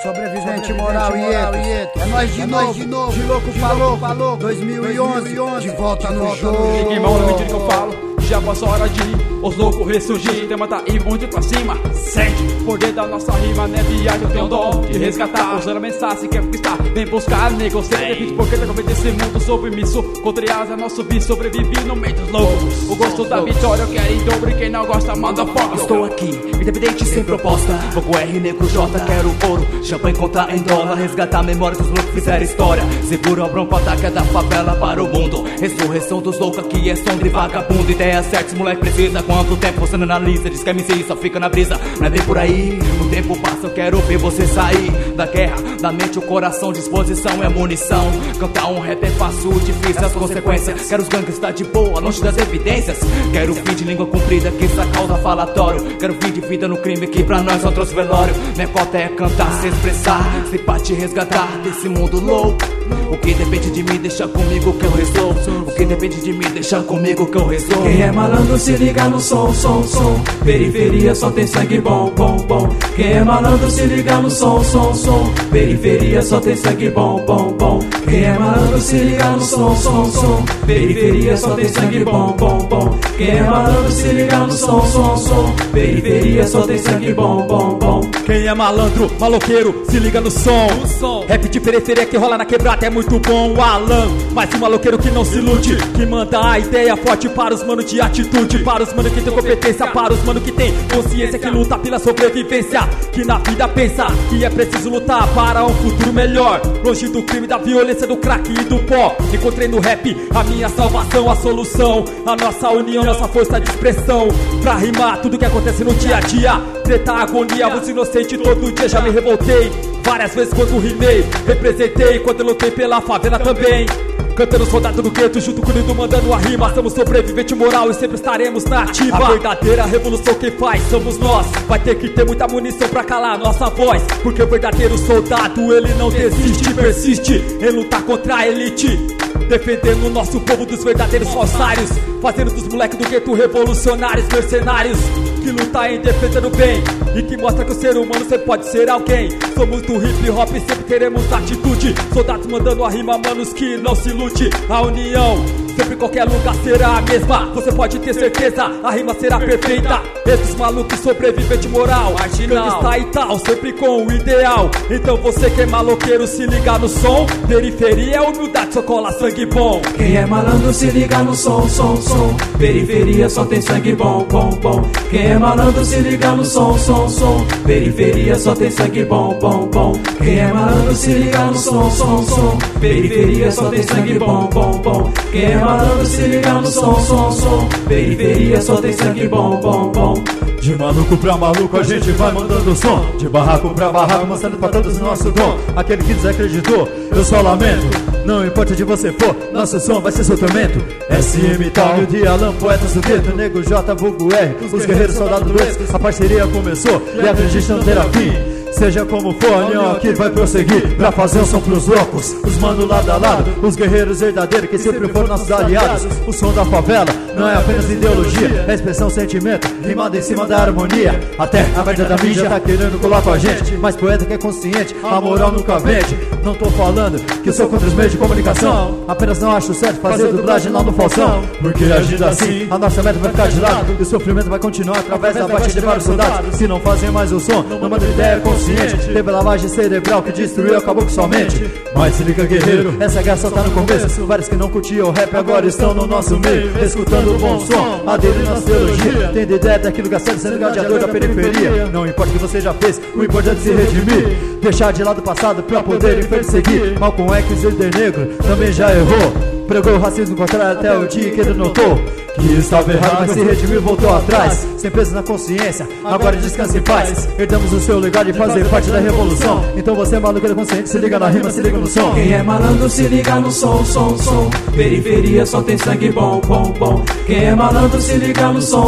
Sobrevivente moral e eto. É nós de novo, de louco falou, 2011, de volta no jogo. Ninguém mal na mentira que eu falo, já passou a hora de os loucos ressurgir. Tema tá aí, onde pra cima, sente poder da nossa rima, né viagem, eu tenho dó de resgatar. Usando a mensagem, se quer conquistar, vem buscar, negociar, defende porque tá com desse mundo submisso. Contra é nosso vício, sobrevivi no meio dos loucos. O gosto da vitória eu quero em dobro, e quem não gosta manda fogo. Estou aqui, independente sem proposta, Fogo R, Negro J, quero ouro, champanhe contar em dólar. Resgatar a memória dos loucos que fizeram história. Segura o bronco, ataque da favela para o mundo. Ressurreição dos loucos, aqui é sombra e vagabundo. Ideia certa, esse moleque precisa. Quanto tempo você não analisa, diz que é MC só fica na brisa. Não é bem por aí, o tempo passa, eu quero ver você sair da guerra, da mente, o coração, disposição é munição. Cantar um rap é fácil, difícil as consequências. Quero os gangues estar de boa, longe das evidências. Quero fim de língua comprida, que essa causa falatório. Quero fim de vida no crime, que pra nós só trouxe velório. Minha cota é cantar, se expressar, se pra te resgatar desse mundo louco. O que depende de mim, deixa comigo que eu resolvo. O que depende de mim, deixa comigo que eu resolvo. Quem é malandro se liga no som. Periferia só tem sangue bom. Quem é malandro se liga no som. Periferia só tem sangue bom. Quem é malandro se liga no som. Periferia só tem sangue bom. Quem é malandro se liga no som. Periferia só tem sangue bom. Quem é malandro, maloqueiro, se liga no som. Rap de periferia que rola na quebrada é muito bom, Alan. Mas um maloqueiro que não se ilude, que manda a ideia forte para os manos de atitude, para os manos que tem competência, para os manos que tem consciência, que luta pela sobrevivência, que na vida pensa que é preciso lutar para um futuro melhor, longe do crime, da violência, do crack e do pó. Encontrei no rap a minha salvação, a solução, a nossa união, nossa força de expressão, pra rimar tudo que acontece no dia a dia. Treta, agonia, voz inocente, todo dia já me revoltei várias vezes quando rimei, representei quando eu lutei pela favela também. Cantando soldado do gueto, junto com o Lindo mandando a rima. Somos sobrevivente moral e sempre estaremos na ativa. A verdadeira revolução quem faz somos nós. Vai ter que ter muita munição pra calar nossa voz, porque o verdadeiro soldado ele não desiste, persiste em lutar contra a elite, defendendo o nosso povo dos verdadeiros falsários, fazendo dos moleques do gueto revolucionários, mercenários, que luta em defesa do bem e que mostra que o ser humano sempre pode ser alguém. Somos do hip hop e sempre teremos atitude, soldados mandando a rima, manos que não se ilude. A união, sempre em qualquer lugar será a mesma, você pode ter certeza, a rima será perfeita. Esses malucos sobrevivente moral, está e tal, sempre com o ideal. Então você que é maloqueiro se liga no som. Periferia é humildade, só cola sangue bom. Quem é malandro se liga no som. Periferia só tem sangue bom. Quem é malandro se liga no som. Periferia só tem sangue bom. Quem é malandro se liga no som. Periferia só tem sangue bom. Quem é malandro se liga no som. Periferia só tem sangue bom. De maluco pra maluco a gente vai mandando som. De barraco pra barraco mostrando pra todos o nosso dom. Aquele que desacreditou, eu só lamento. Não importa onde você for, nosso som vai ser seu tormento. SM Tal de Alan, poetas do gueto, Nego J, vulgo R, os guerreiros soldados doentes. A parceria começou e acredita não terá fim. Seja como for, a união aqui vai prosseguir pra fazer um som pros loucos, os manos lado a lado, os guerreiros verdadeiros que sempre foram nossos aliados. O som da favela não é apenas ideologia, é expressão, sentimento, rimado em cima da harmonia. Até a verdade da mídia tá querendo colar com a gente, mas poeta que é consciente, a moral nunca vende. Não tô falando que eu sou contra os meios de comunicação, apenas não acho certo fazer dublagem lá no falsão, porque agindo assim, a nossa meta vai ficar de lado e o sofrimento vai continuar através da batida de vários soldados. Se não fazem mais o som, não manda ideia consciente. Teve a lavagem cerebral que destruiu, acabou com sua mente. Mas se liga guerreiro, essa guerra só tá no começo. Vários que não curtiam o rap agora estão no nosso meio, escutando o bom som, aderindo à teologia, tendo ideia daquilo que é certo, sendo gladiador da periferia. Não importa o que você já fez, o importante é se redimir, deixar de lado o passado pra poder em frente seguir. Malcolm X, líder negro, também já errou, pregou o racismo contrário até o dia que ele notou que estava errado, mas se redimiu e voltou atrás, sem peso na consciência, agora descansa em paz. Herdamos o seu legado de fazer parte da revolução. Então você é maluco da consciente, se liga na rima, se liga no som. Quem é malandro se liga no som. Periferia só tem sangue bom. Quem é malandro se liga no som.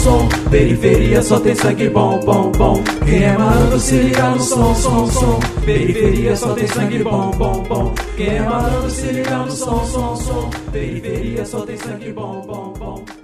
Periferia só tem sangue bom. Quem é malandro se liga no som. Periferia só tem sangue bom. Quem é malandro se liga no som. Periferia só tem sangue bom.